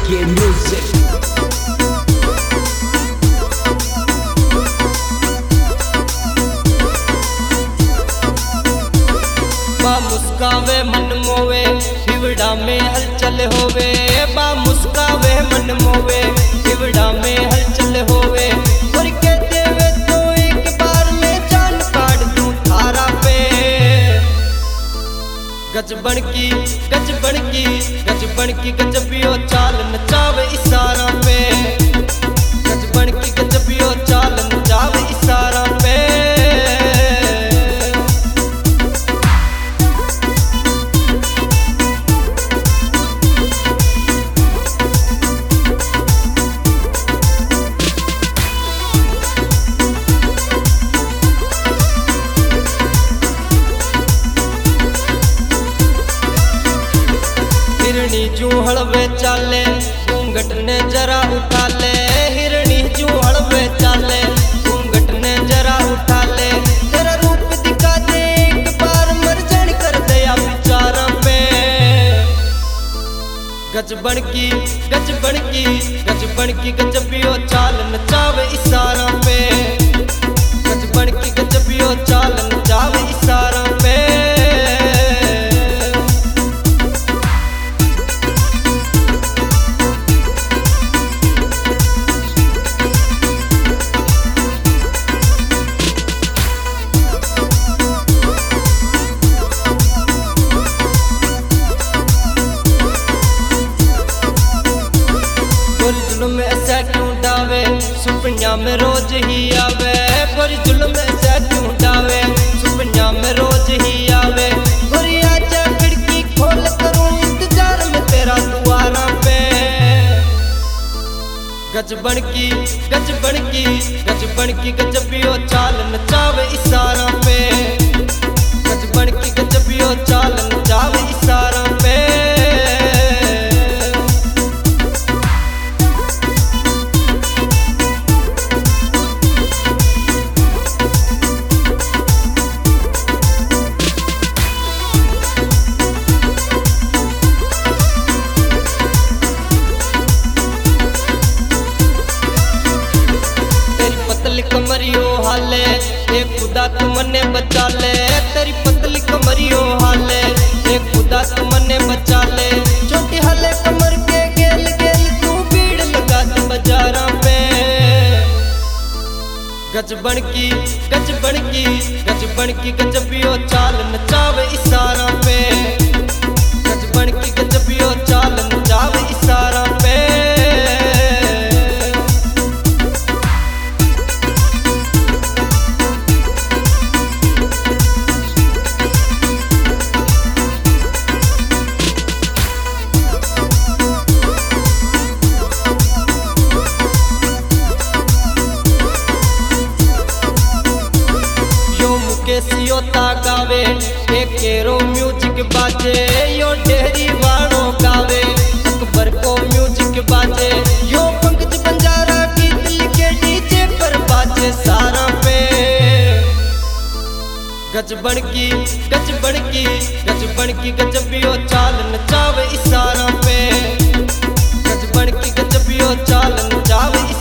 के म्यूजिक। बा मुस्कावे मन मोवे हिवड़ा में हलचल होवे। बा मुस्कावे मन मोवे हिवड़ा में हलचल होवे। और के देवे तो एक बार में जान काट दूं थारा पे। गजबन की गजबियो चाल नचावे इशारा पे। गजबन की गजबियो चाल नचावे इशारा पे। हिरणी जू हलवे चाले घूंघट ने जरा उठा ले। हिरणी जू हलवे चाले घूंघट ने जरा उठा ले। तेरा रूप दिखा दे एक बार मर्जन कर दया बिचारा पे। गजबन की गजबियो चाल नचावे इशारा पे। गजबन की गजबियो चाल नचावे इशारा पे। जुल्म ऐसा क्यों डावे सुपनिया में रोज ही आवे। गोरी जुल्म ऐसा क्यों डावे सुपनिया में रोज ही आवे। गोरी आजा खिड़की खोल करूं इंतजार में तेरा दुआरा पे। गजबन की गजबियो चाल नचावे इशारा पे। गजबन की गजबियो चाल नचावे इशारा पे। कमरियो हाले एक खुदा तू मने बचा ले। तेरी पतली कमरियो हाले एक खुदा तू मने बचा ले। छोटी हाले कमर के गेल गेल तू भीड़ लगा दे बाजारा पे। गजबन की गजबियो चाल नचावे इशारा पे। गजबन की गजबियो चाल नचावे इशारा पे। केसियो गावे एक केरो म्यूजिक बाजे। यो डेहरी वाणो गावे अकबर को म्यूजिक बाजे। यो पंकज बंजारा की दिल के डीजे पर बाजे सारा पे। गजबन की गजबियो चाल नचावे इशारा पे। गजबन की गजबियो चाल नचावे।